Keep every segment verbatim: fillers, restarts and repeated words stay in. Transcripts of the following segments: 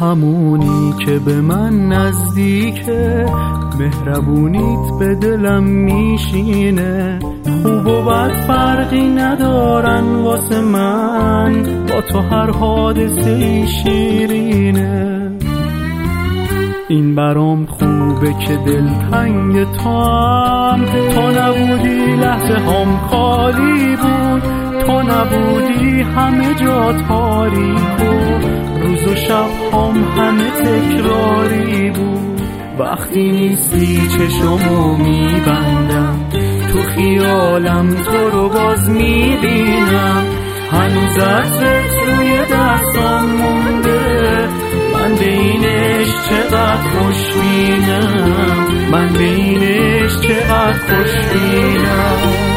همونی که به من نزدیکه، مهربونیت به دلم میشینه. خوب و بد فرقی ندارن واسه من، با تو هر حادثه شیرینه. این برام خوبه که دلتنگ توام، تو نبودی لحظه هم خالی بود، تو نبودی همه جا تاریک و روز و شب هم همه تکراری بود. وقتی نیستی چشمو میبندم، تو خیالم تو رو باز میبینم. هنوز عطرت روی دستام مونده، من به این عشق چقدر خوشبینم، من به این عشق چقدر خوشبینم.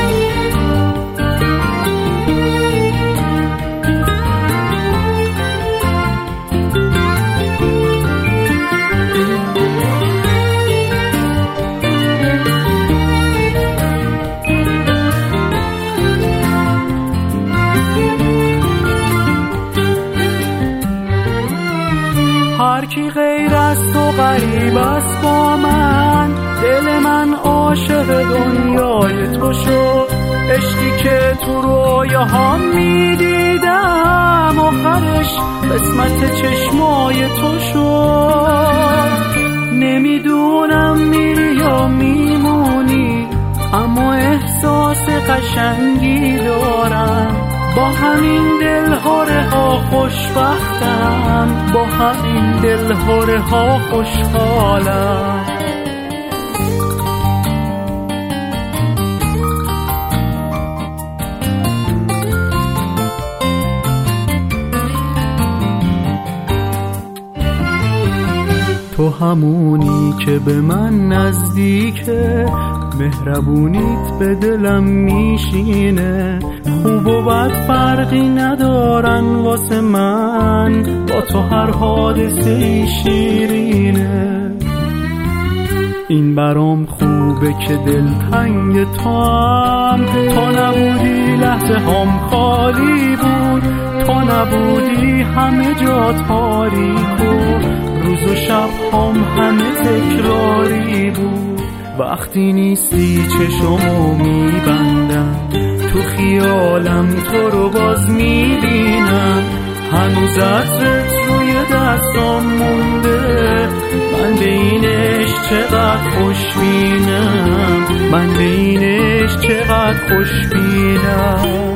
هر کی غیر از تو غریب است با من، دل من عاشق دنیای تو شد. عشقی که تو رویاهام میدیدم، آخرش قسمت چشمای تو شد. نمیدونم میری یا میمونی، اما احساس قشنگی دارم. با همین دلهاره ها خوشبختم، با همین دلهاره ها خوشحالم. تو همونی که به من نزدیکه، مهربونیت به دلم میشینه. خوب و بد فرقی ندارن واسه من، با تو هر حادثه شیرینه. این برام خوبه که دلتنگ توام، تو نبودی لحظه هم خالی بود، تو نبودی همه جا تاریک و روز و شب هم همه تکراری بود. وقتی نیستی چشمو میبندم، تو خیالم تو رو باز میبینم. هنوز عطرت روی دستام مونده، من به این عشق چقدر خوشبینم، من به این عشق چقدر خوشبینم.